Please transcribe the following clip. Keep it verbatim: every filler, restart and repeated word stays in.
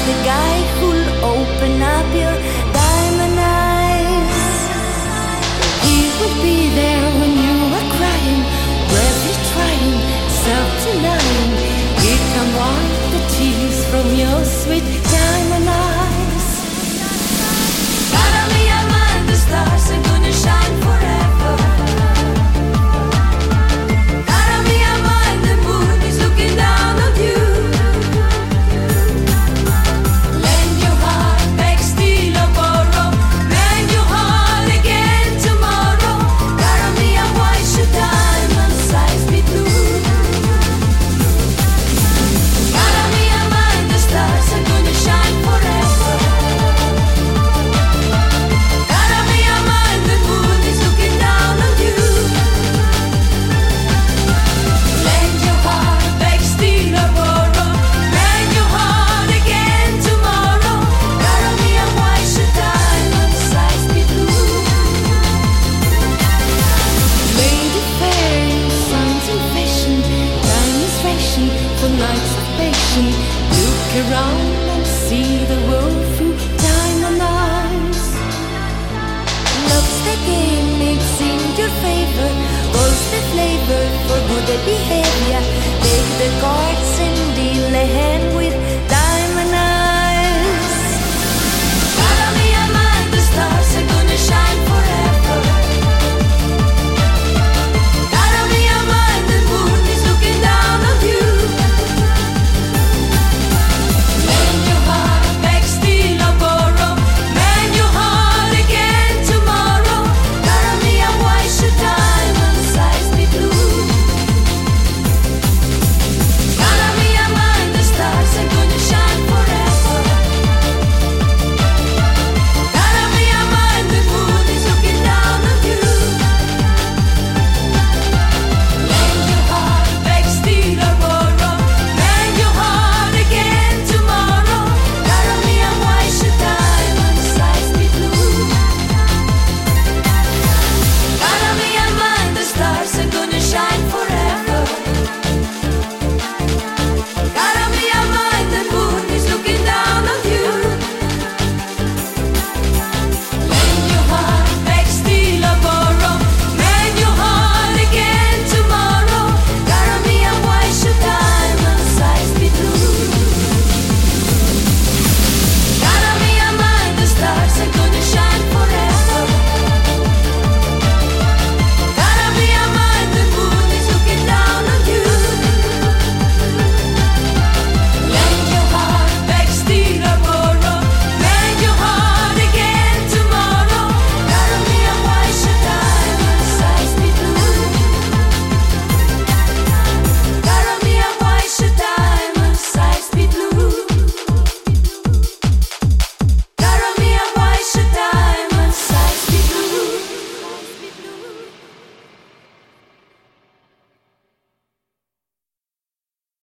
the guy who'll open up your diamond eyes. He will be there when you are crying, bravely trying, self-denying. He can wipe the tears from your sweet diamond eyes. Cara mia man, the stars are gonna shine forever. Cara mia man, the moon is looking down on you. Lend your heart, beg, steal or borrow, lend your heart again tomorrow. Cara mia, why should diamond's eyes be blue? Cara mia man, the stars are gonna shine forever. Cara mia man, the moon is looking down on you. Lend your heart, beg, steal or borrow, lend your heart again tomorrow. Cara mia, why should diamond's eyes be blue? Lady fair, your sun's in fashion, time is ration for nights of passion. Look around and see the world through diamond eyes. Love's the game, it's in your favor. What's the flavor for good behavior? Take the cards and